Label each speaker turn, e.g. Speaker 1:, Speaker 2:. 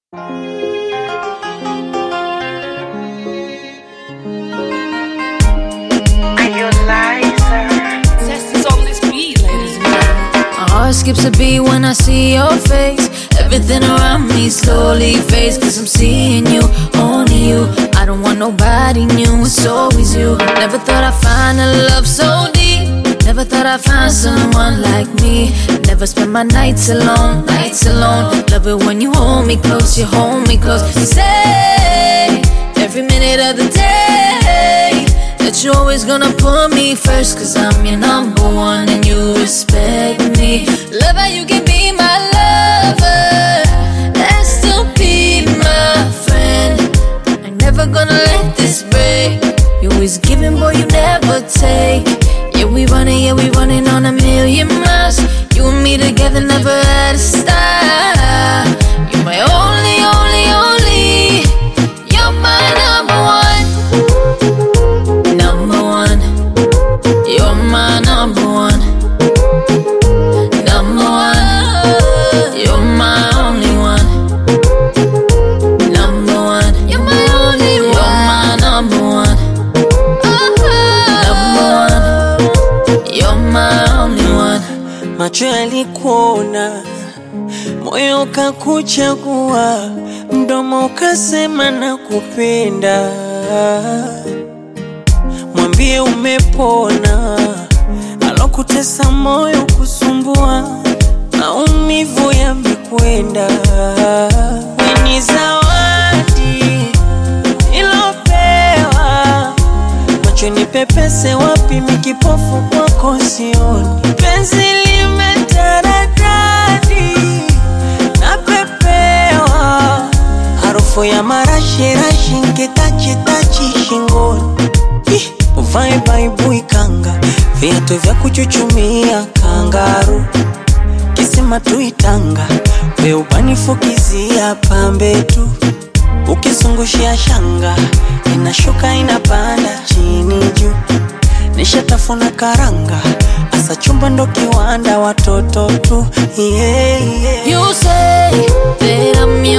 Speaker 1: Skips a beat when I see your face. Everything around me slowly fades, cause I'm seeing you, only you. I don't want nobody new, it's always you. Never thought I'd find a love so deep. Never thought I'd find someone like me. Never spend my nights alone, nights alone. Love it when you hold me close, you hold me close. You say, every minute of the day, that you're always gonna put me first, cause I'm your number one and you respect me. Love how you can be my lover and still be my friend. I'm never gonna let this break. You always giving, boy, you never take. Yeah, we running on 1,000,000 miles. You and me together, never had a stop. You're my only, only, only. You're my number one. Number one. You're my number one. Number one. You're my only one. Number one. You're my only one. You're my number one. Number one. You're my only one.
Speaker 2: Macho yalikuona, moyo ukakuchagua, mdomo ukasema nakupenda. Mwambie umepona, alokutesa moyo kusumbua, maumivu yamekwenda. Ni zawadi ilopewa, macho nipepese wapi, mikipofu kwako sioni. Penzi limetaradadi, napepewa, harufu ya marashi-rashi, nkitachi-tachi shingoni. Uvae baibui kanga, viatu vya kuchuchumia kangaru. Kisima tuitanga, weubanifukizi pambe tu. Ukizungushia shanga, inashuka inapanda chini juu. Nishatafuna karanga, asa chumba ndo kiwanda watoto tu. Yeah, yeah.
Speaker 1: You say that I'm